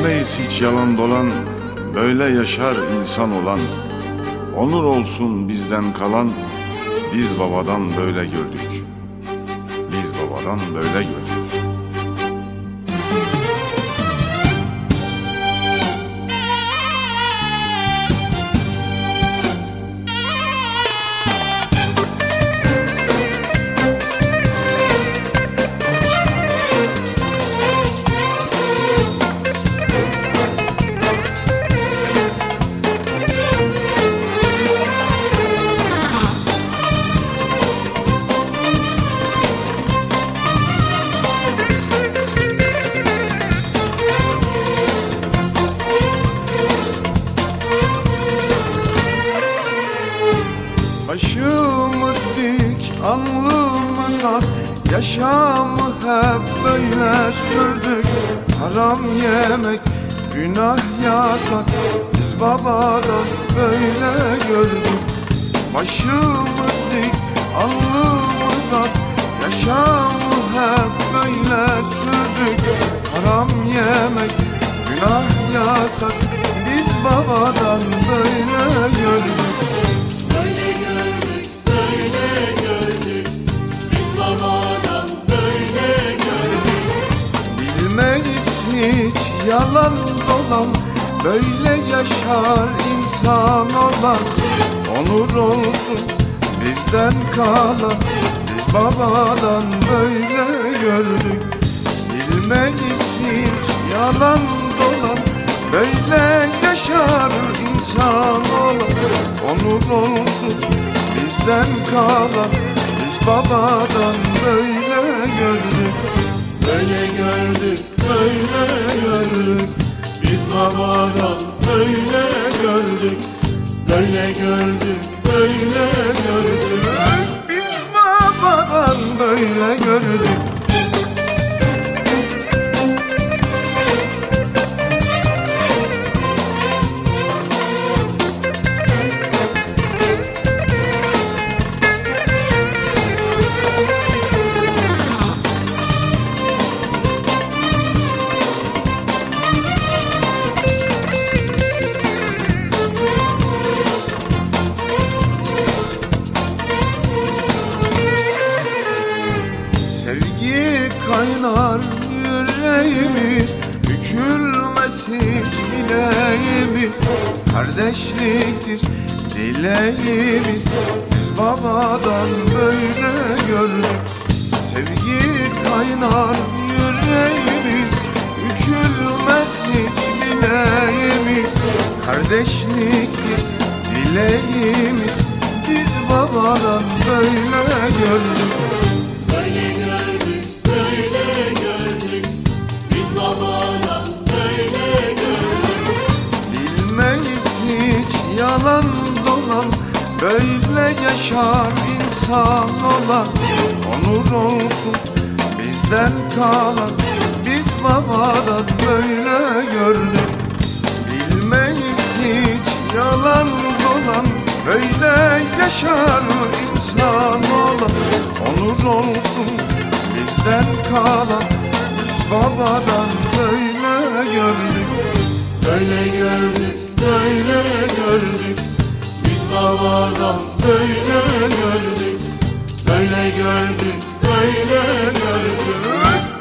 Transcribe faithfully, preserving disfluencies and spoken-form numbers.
Bilmeyiz hiç yalan dolan, böyle yaşar insan olan. Onur olsun bizden kalan, biz babadan böyle gördük. Biz babadan böyle gördük. Başımız dik, alnımız ak, yaşamı hep böyle sürdük. Haram yemek, günah yasak, biz babadan böyle gördük. Başımız dik, alnımız ak, yaşamı hep böyle sürdük. Haram yemek, günah yasak, biz babadan böyle gördük. Böyle gördük, böyle gördük, biz babadan böyle gördük. Bilmeyiz hiç yalan dolan, böyle yaşar insan olan. Onur olsun bizden kalan, biz babadan böyle gördük. Bilmeyiz hiç yalan dolan, böyle yaşar insan olan. Onur olsun bizden kalan, biz babadan böyle gördük. Böyle gördük, böyle gördük, biz babadan böyle gördük. Böyle gördük, böyle gördük, Biz babadan böyle gördük. Sevgi kaynar yüreğimiz, bükülmez hiç bileğimiz. Kardeşliktir dileğimiz, biz babadan böyle gördük. Sevgi kaynar yüreğimiz, bükülmez hiç bileğimiz. Kardeşliktir dileğimiz, biz babadan böyle gördük. böyle gördük, böyle gördük, biz babadan böyle gördük. Bilmeyiz hiç yalan dolan, böyle yaşar insan olan. Onur olsun bizden kalan, biz babadan böyle gördük. Bilmeyiz hiç yalan dolan, böyle yaşar insan olan. Onur olsun bizden kalan, biz babadan böyle gördük. Böyle gördük, böyle gördük, biz babadan böyle gördük. Böyle gördük, böyle gördük.